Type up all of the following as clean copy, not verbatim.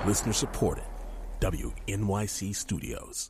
Listener supported. WNYC Studios.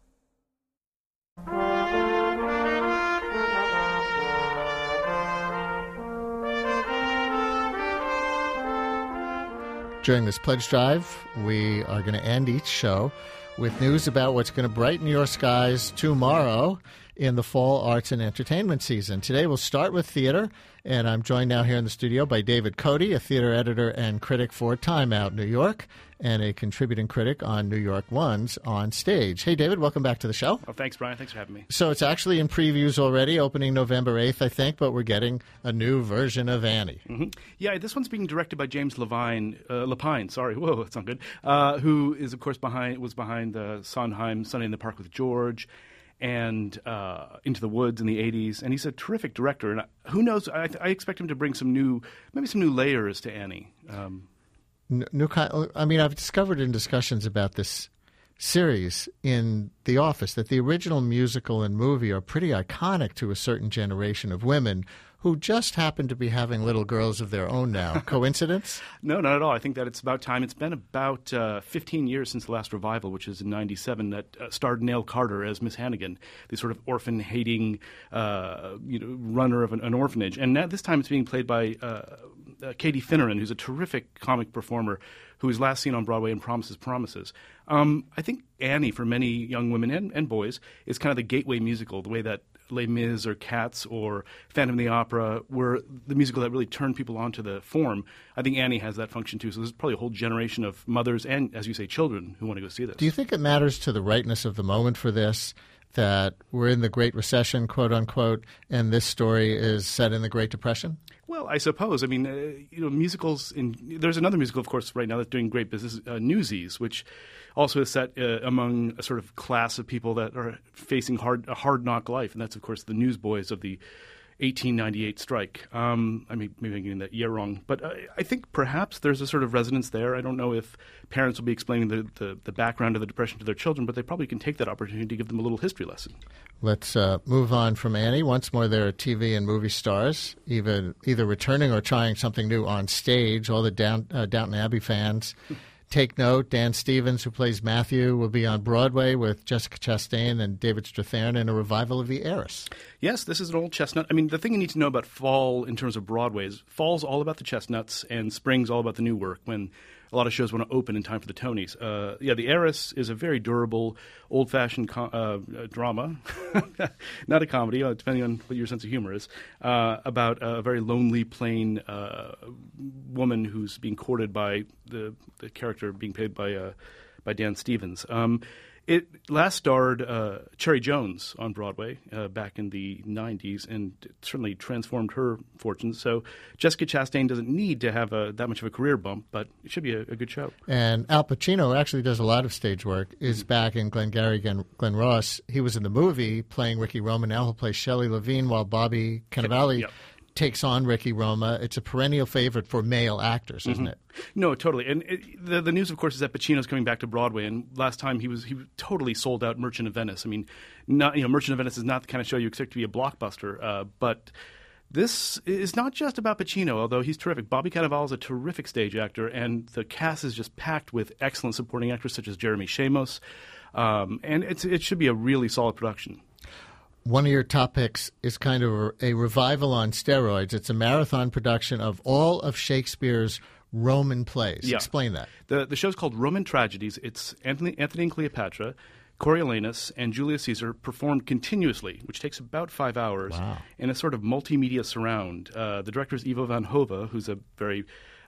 During this pledge drive, we are going to end each show with news about what's going to brighten your skies tomorrow in the fall arts and entertainment season. Today we'll start with theater, and I'm joined now here in the studio by David Cody, a theater editor and critic for Time Out New York, and a contributing critic on New York One's On Stage. Hey, David, welcome back to the show. Oh, thanks, Brian. Thanks for having me. So it's actually in previews already, opening November 8th, I think, but we're getting a new version of Annie. Mm-hmm. Yeah, this one's being directed by James Lapine. Whoa, that's not good. Who is, of course, was behind the Sondheim Sunday in the Park with George and Into the Woods in the 80s. And he's a terrific director. And who knows, I expect him to bring some new layers to Annie. I've discovered in discussions about this series in The Office that the original musical and movie are pretty iconic to a certain generation of women who just happen to be having little girls of their own now. Coincidence? No, not at all. I think that it's about time. It's been about 15 years since the last revival, which is in 97, that starred Nell Carter as Miss Hannigan, the sort of orphan-hating runner of an orphanage. And now, this time it's being played by Katie Finneran, who's a terrific comic performer who was last seen on Broadway in Promises. I think Annie, for many young women and boys, is kind of the gateway musical, the way that Les Mis or Cats or Phantom of the Opera were the musical that really turned people onto the form. I think Annie has that function too. So there's probably a whole generation of mothers and, as you say, children who want to go see this. Do you think it matters to the rightness of the moment for this that we're in the Great Recession, quote unquote, and this story is set in the Great Depression? Well, I suppose. I mean, musicals. There's another musical, of course, right now that's doing great business, Newsies, which also is set among a sort of class of people that are facing a hard knock life, and that's, of course, the newsboys of the 1898 strike. Maybe I'm getting that year wrong, but I think perhaps there's a sort of resonance there. I don't know if parents will be explaining the background of the Depression to their children, but they probably can take that opportunity to give them a little history lesson. Let's move on from Annie. Once more, there are TV and movie stars, either returning or trying something new on stage. All the Downton Abbey fans take note. Dan Stevens, who plays Matthew, will be on Broadway with Jessica Chastain and David Strathairn in a revival of The Heiress. Yes, this is an old chestnut. I mean, the thing you need to know about fall in terms of Broadway is fall's all about the chestnuts and spring's all about the new work, when a lot of shows want to open in time for the Tonys. The Heiress is a very durable, old-fashioned drama, not a comedy, depending on what your sense of humor is, about a very lonely, plain woman who's being courted by the character being played by Dan Stevens. It last starred Cherry Jones on Broadway back in the 90s, and it certainly transformed her fortunes. So Jessica Chastain doesn't need to have that much of a career bump, but it should be a good show. And Al Pacino, who actually does a lot of stage work, is back in Glengarry Glen Ross. He was in the movie playing Ricky Roma. Now he'll play Shelley Levine while Bobby Cannavale takes on Ricky Roma. It's a perennial favorite for male actors, isn't it? No, totally. And the news, of course, is that Pacino's coming back to Broadway. And last time he totally sold out Merchant of Venice. I mean, Merchant of Venice is not the kind of show you expect to be a blockbuster, but this is not just about Pacino, although he's terrific. Bobby Cannavale is a terrific stage actor, and the cast is just packed with excellent supporting actors such as Jeremy Shamos. And it should be a really solid production. One of your top picks is kind of a revival on steroids. It's a marathon production of all of Shakespeare's Roman plays. Yeah. Explain that. The show's called Roman Tragedies. It's Anthony and Cleopatra, Coriolanus, and Julius Caesar performed continuously, which takes about 5 hours, in a sort of multimedia surround. The director is Ivo van Hove, who's a very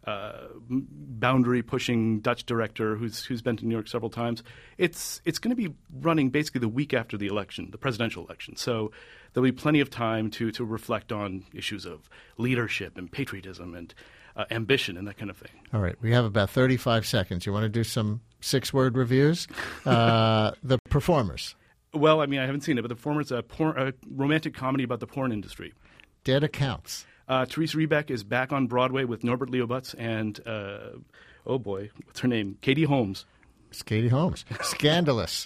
boundary-pushing Dutch director who's been to New York several times. It's going to be running basically the week after the election, the presidential election. So there'll be plenty of time to reflect on issues of leadership and patriotism and ambition and that kind of thing. All right. We have about 35 seconds. You want to do some 6-word reviews? The performers. Well, I mean, I haven't seen it, but the performers, a romantic comedy about the porn industry. Dead Accounts. Therese Rebeck is back on Broadway with Norbert Leobutz and, what's her name? Katie Holmes. It's Katie Holmes. Scandalous.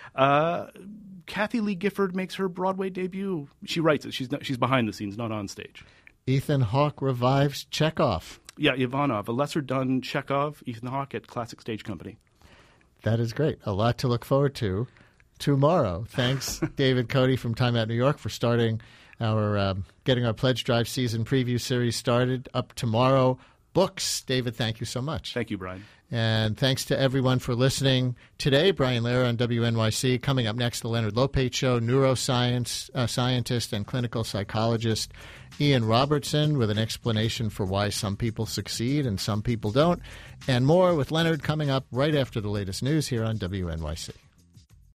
Kathy Lee Gifford makes her Broadway debut. She writes it. She's behind the scenes, not on stage. Ethan Hawke revives Chekhov. Yeah, Ivanov, a lesser-done Chekhov, Ethan Hawke at Classic Stage Company. That is great. A lot to look forward to tomorrow. Thanks, David Cody from Time Out New York, for starting our getting our Pledge Drive season preview series started. Up tomorrow, books. David, thank you so much. Thank you, Brian. And thanks to everyone for listening today. Brian Lehrer on WNYC. Coming up next, the Leonard Lopate Show, neuroscience scientist and clinical psychologist Ian Robertson with an explanation for why some people succeed and some people don't. And more with Leonard coming up right after the latest news here on WNYC.